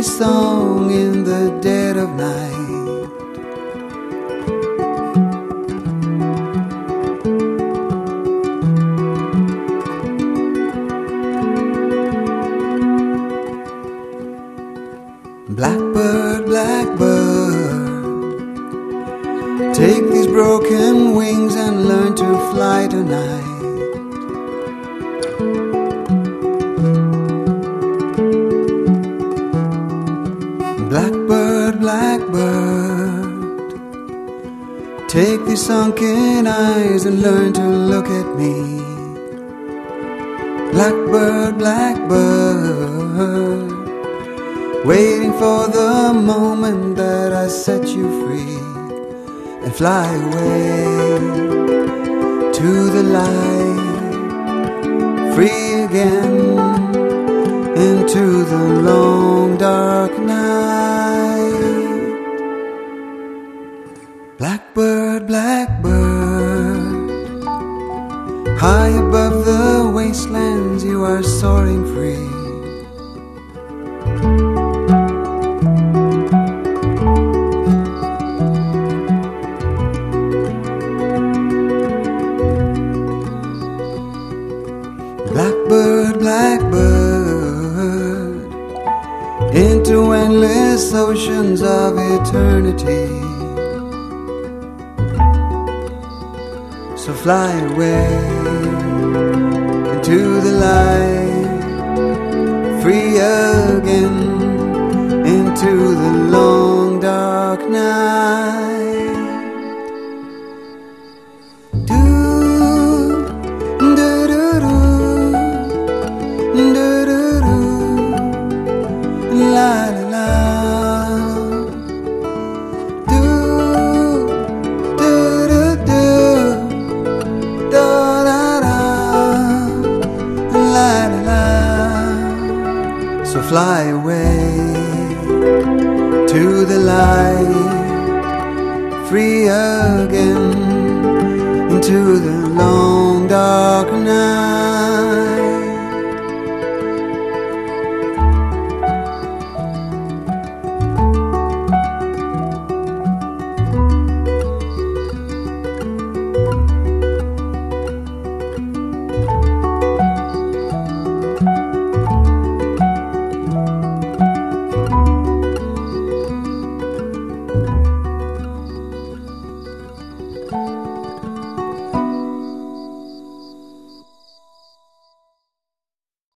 song in the dead of night. Blackbird, blackbird, take these broken wings and learn to fly tonight. Blackbird, blackbird, take these sunken eyes and learn to look at me. Blackbird, blackbird, waiting for the moment that I set you free and fly away to the light, free again into the long dark night. Blackbird, blackbird, high above the wastelands you are soaring free. Blackbird, blackbird, into endless oceans of eternity. So fly away into the light, free again into the long dark night. La la la, do do do do, da da da, la la la. So fly away to the light, free again into the long dark night.